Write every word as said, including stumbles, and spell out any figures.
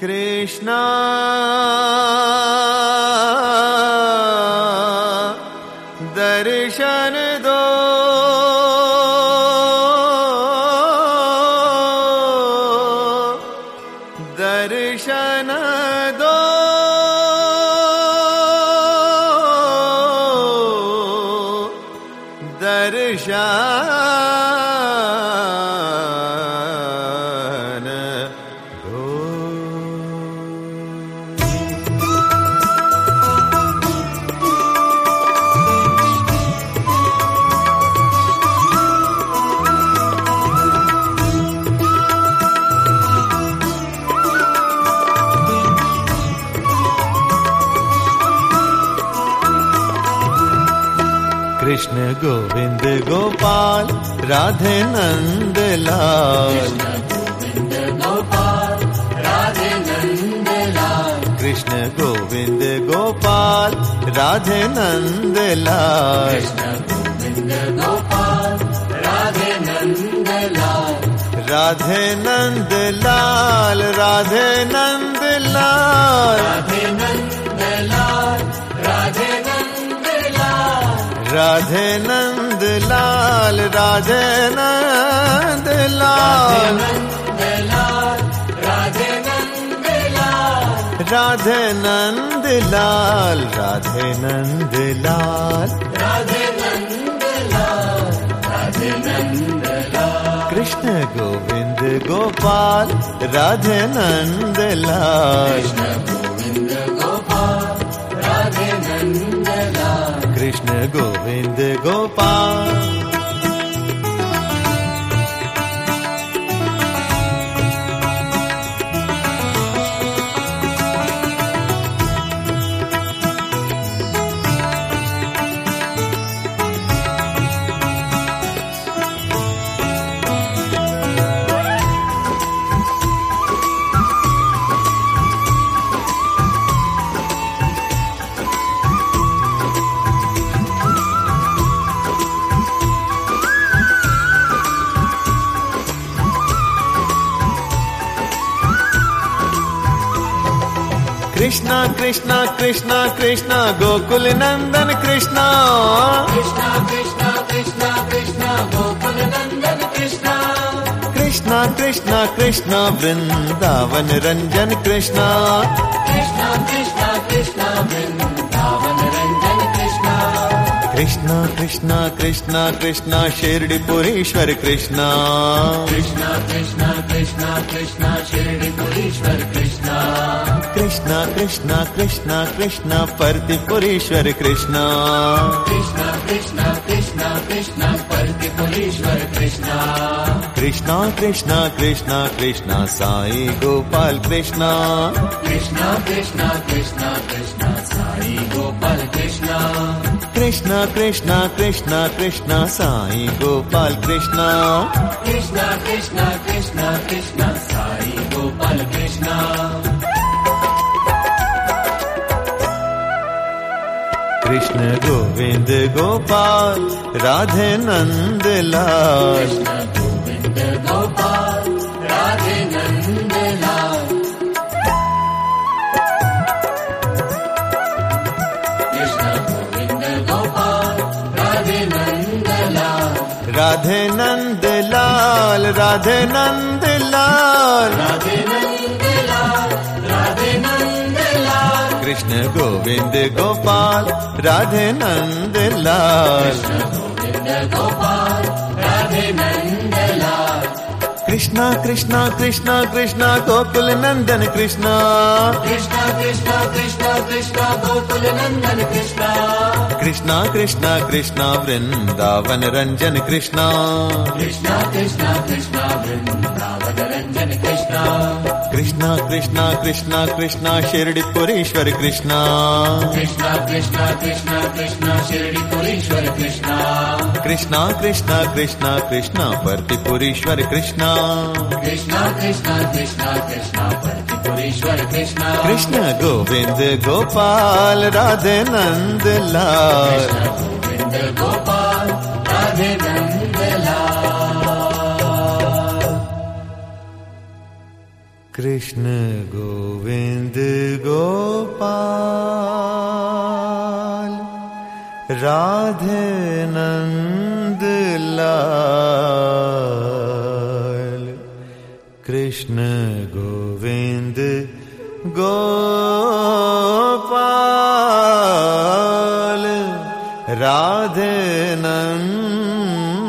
कृष्णा दर्शन दो, दर्शन दो, दर्शन दो। कृष्ण गोविंद गोपाल राधे नंद लाल, कृष्ण गोविंद गोपाल राधे नंद लाल, राधे नंद लाल, राधे नंद लाल, राधे नंद लाल, राधे नंद लाल, राधे नंद लाल, राधे नंद लाल, कृष्ण गोविंद गोपाल राधे नंद लाल, कृष्ण गोविंद गोपाल। कृष्णा कृष्णा कृष्णा कृष्णा गोकुल नंदन कृष्णा, कृष्णा कृष्णा कृष्णा कृष्णा गोकुल नंदन कृष्णा, कृष्णा कृष्णा कृष्णा वृंदावन रंजन कृष्णा, कृष्णा कृष्णा कृष्णा वृंदावन रंजन कृष्णा, कृष्णा कृष्णा कृष्णा कृष्णा शिरडीपुरीश्वर कृष्णा, कृष्णा कृष्णा कृष्णा कृष्णा शिरडीपुरीश्वर कृष्णा, कृष्णा कृष्णा कृष्णा कृष्णा परतिपुरीश्वर कृष्णा, कृष्णा कृष्णा कृष्णा कृष्णा परतिपुरीश्वर कृष्णा, कृष्णा कृष्णा कृष्णा कृष्णा साई गोपाल कृष्णा, कृष्णा कृष्णा कृष्णा कृष्णा साई गोपाल कृष्णा, कृष्णा कृष्णा कृष्णा कृष्णा साई गोपाल कृष्णा, कृष्णा कृष्णा कृष्णा कृष्णा साई गोपाल कृष्णा। कृष्ण गोविंद गोपाल राधे नंद लाल, कृष्ण गोविंद गोपाल राधे नंद लाल, कृष्ण गोविंद गोपाल राधे नंद लाल, राधे नंद लाल, राधे नंद लाल, राधे नंद लाल, राधे नंद लाल, कृष्ण गोविंद गोपाल राधे नंद लाल, कृष्ण गोविंद गोपाल राधे नंद लाल, कृष्णा कृष्णा कृष्णा कृष्णा गोकुल नंदन कृष्णा, कृष्णा कृष्णा कृष्णा कृष्णा गोकुल नंदन कृष्णा, कृष्णा कृष्णा कृष्णा वृंदावन रंजन कृष्णा, कृष्णा कृष्णा कृष्णा वृंदावन रंजन कृष्णा, कृष्णा कृष्णा कृष्णा कृष्णा शिरडीपुरीश्वर कृष्णा, कृष्णा कृष्णा कृष्णा कृष्णा शिरडीपुरीश्वर कृष्णा, कृष्णा कृष्णा कृष्णा कृष्णा परतिपुरीश्वर कृष्णा, कृष्णा कृष्णा कृष्णा कृष्णा परतिपुरीश्वर कृष्णा, कृष्ण गोविंद गोपाल राधे नंद लाल, कृष्ण गोविंद गोपाल राधे नंद लाल। कृष्ण गोविंद गोपाल राधे नंद लाल। कृष्ण गोविंद गोपाल राधे नंद